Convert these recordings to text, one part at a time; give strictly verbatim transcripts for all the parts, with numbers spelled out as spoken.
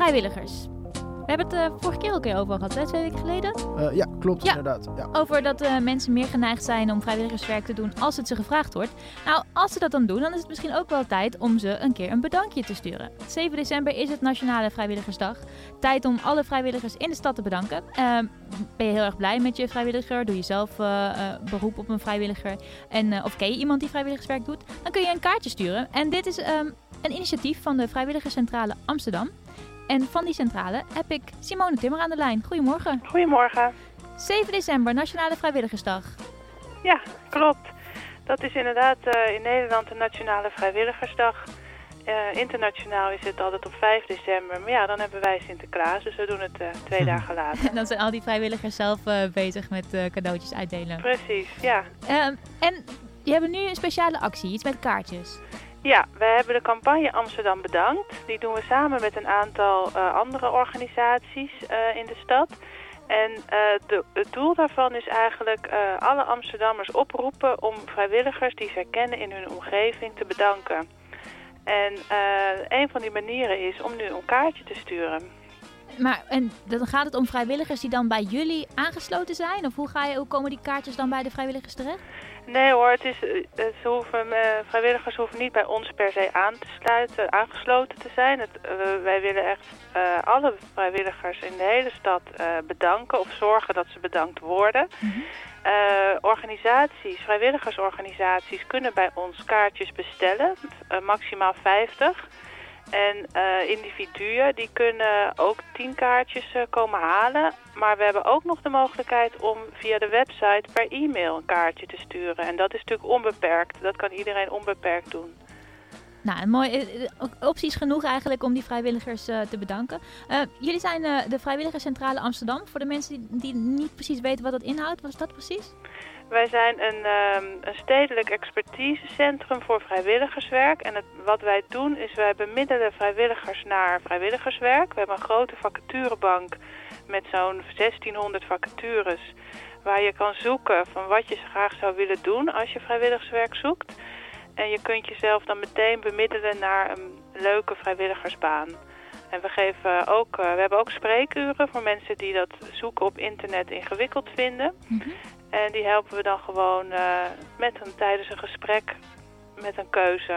Vrijwilligers. We hebben het uh, vorige keer ook over gehad, hè? Twee weken geleden. Uh, ja, klopt, ja. inderdaad. Ja. Over dat uh, mensen meer geneigd zijn om vrijwilligerswerk te doen als het ze gevraagd wordt. Nou, als ze dat dan doen, dan is het misschien ook wel tijd om ze een keer een bedankje te sturen. zeven december is het Nationale Vrijwilligersdag. Tijd om alle vrijwilligers in de stad te bedanken. Uh, ben je heel erg blij met je vrijwilliger? Doe je zelf uh, uh, beroep op een vrijwilliger? En, uh, of ken je iemand die vrijwilligerswerk doet? Dan kun je een kaartje sturen. En dit is um, een initiatief van de Vrijwilligerscentrale Amsterdam. En van die centrale heb ik Simone Timmer aan de lijn. Goedemorgen. Goedemorgen. zeven december, Nationale Vrijwilligersdag. Ja, klopt. Dat is inderdaad uh, in Nederland de Nationale Vrijwilligersdag. Uh, internationaal is het altijd op vijf december. Maar ja, dan hebben wij Sinterklaas, dus we doen het uh, twee dagen later. En dan zijn al die vrijwilligers zelf uh, bezig met uh, cadeautjes uitdelen. Precies, ja. Uh, en je hebt nu een speciale actie, iets met kaartjes. Ja, wij hebben de campagne Amsterdam Bedankt. Die doen we samen met een aantal uh, andere organisaties uh, in de stad. En uh, de, het doel daarvan is eigenlijk uh, alle Amsterdammers oproepen om vrijwilligers die zij kennen in hun omgeving te bedanken. En uh, een van die manieren is om nu een kaartje te sturen. Maar en dan gaat het om vrijwilligers die dan bij jullie aangesloten zijn? Of hoe, ga je, hoe komen die kaartjes dan bij de vrijwilligers terecht? Nee hoor, het is, het hoeven, uh, vrijwilligers hoeven niet bij ons per se aan te sluiten, aangesloten te zijn. Het, uh, wij willen echt uh, alle vrijwilligers in de hele stad uh, bedanken of zorgen dat ze bedankt worden. Mm-hmm. Uh, organisaties, vrijwilligersorganisaties kunnen bij ons kaartjes bestellen, uh, maximaal vijftig. En uh, individuen die kunnen ook tien kaartjes uh, komen halen. Maar we hebben ook nog de mogelijkheid om via de website per e-mail een kaartje te sturen. En dat is natuurlijk onbeperkt. Dat kan iedereen onbeperkt doen. Nou, mooi. Opties genoeg eigenlijk om die vrijwilligers uh, te bedanken. Uh, jullie zijn uh, de Vrijwilligerscentrale Amsterdam. Voor de mensen die, die niet precies weten wat dat inhoudt, wat is dat precies? Wij zijn een, um, een stedelijk expertisecentrum voor vrijwilligerswerk. En het, wat wij doen is wij bemiddelen vrijwilligers naar vrijwilligerswerk. We hebben een grote vacaturebank met zo'n zestienhonderd vacatures. Waar je kan zoeken van wat je graag zou willen doen als je vrijwilligerswerk zoekt. En je kunt jezelf dan meteen bemiddelen naar een leuke vrijwilligersbaan. En we, geven ook, uh, we hebben ook spreekuren voor mensen die dat zoeken op internet ingewikkeld vinden. Mm-hmm. En die helpen we dan gewoon uh, met een, tijdens een gesprek met een keuze.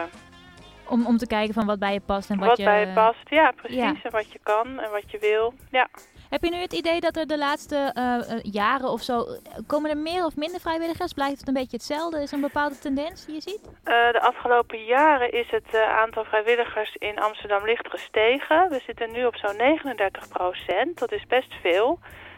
Om, om te kijken van wat bij je past en wat, wat je... Wat bij je past, ja precies. Ja. En wat je kan en wat je wil, ja. Heb je nu het idee dat er de laatste uh, uh, jaren of zo... komen er meer of minder vrijwilligers? Blijft het een beetje hetzelfde? Is er een bepaalde tendens die je ziet? Uh, de afgelopen jaren is het uh, aantal vrijwilligers in Amsterdam licht gestegen. We zitten nu op zo'n negenendertig procent. Dat is best veel.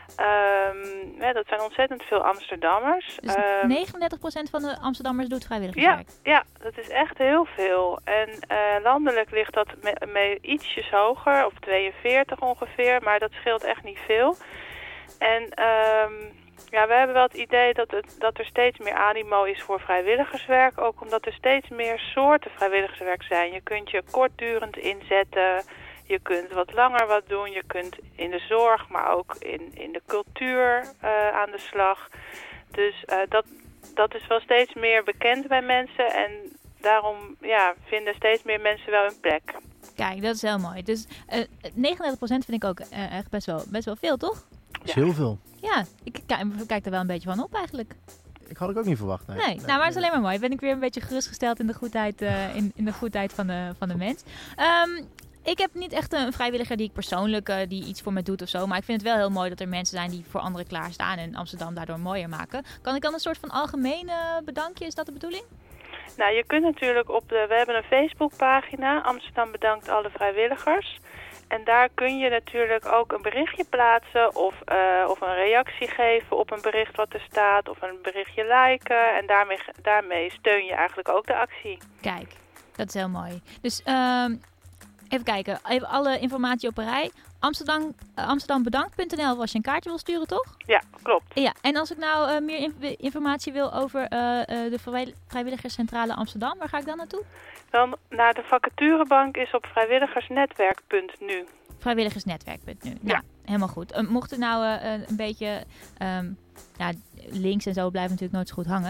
Um, ja, dat zijn ontzettend veel Amsterdammers. Dus um, negenendertig procent van de Amsterdammers doet vrijwilligerswerk? Ja, ja, dat is echt heel veel. En uh, landelijk ligt dat me, me ietsjes hoger, op tweeënveertig ongeveer, maar dat scheelt echt niet veel. En um, ja, we hebben wel het idee dat, het, dat er steeds meer animo is voor vrijwilligerswerk, ook omdat er steeds meer soorten vrijwilligerswerk zijn. Je kunt je kortdurend inzetten. Je kunt wat langer wat doen. Je kunt in de zorg, maar ook in, in de cultuur uh, aan de slag. Dus uh, dat, dat is wel steeds meer bekend bij mensen. En daarom ja, vinden steeds meer mensen wel hun plek. Kijk, dat is heel mooi. Dus uh, negenendertig procent vind ik ook uh, echt best wel, best wel veel, toch? Dat is heel veel. Ja, ik kijk, kijk er wel een beetje van op eigenlijk. Ik had ik ook niet verwacht. Nee, nee, nee nou, maar nee. het is alleen maar mooi. Ben ik weer een beetje gerustgesteld in de goedheid, uh, in, in de goedheid van, de, van de mens. Um, Ik heb niet echt een vrijwilliger die ik persoonlijk uh, die iets voor me doet of zo. Maar ik vind het wel heel mooi dat er mensen zijn die voor anderen klaarstaan en Amsterdam daardoor mooier maken. Kan ik dan een soort van algemeen uh, bedankje? Is dat de bedoeling? Nou, je kunt natuurlijk op de... We hebben een Facebookpagina, Amsterdam Bedankt Alle Vrijwilligers. En daar kun je natuurlijk ook een berichtje plaatsen of, uh, of een reactie geven op een bericht wat er staat. Of een berichtje liken. En daarmee, daarmee steun je eigenlijk ook de actie. Kijk, dat is heel mooi. Dus... Uh, Even kijken, even alle informatie op een rij. Amsterdam, uh, amsterdambedankt punt n l als je een kaartje wil sturen, toch? Ja, klopt. Ja, en als ik nou uh, meer inf- informatie wil over uh, uh, de vrij- Vrijwilligerscentrale Amsterdam, waar ga ik dan naartoe? Dan naar de vacaturebank is op vrijwilligersnetwerk punt n u. Vrijwilligersnetwerk punt n u. Ja. Nou, helemaal goed. Uh, mocht het nou uh, een beetje um, ja, links en zo blijven natuurlijk nooit zo goed hangen.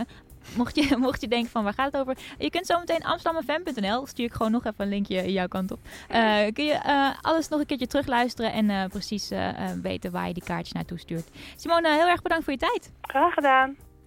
mocht je, mocht je denken van waar gaat het over? Je kunt zo meteen amsterdamfm punt n l, stuur ik gewoon nog even een linkje jouw kant op. Uh, kun je uh, alles nog een keertje terugluisteren en uh, precies uh, uh, weten waar je die kaartjes naartoe stuurt. Simone, heel erg bedankt voor je tijd. Graag gedaan.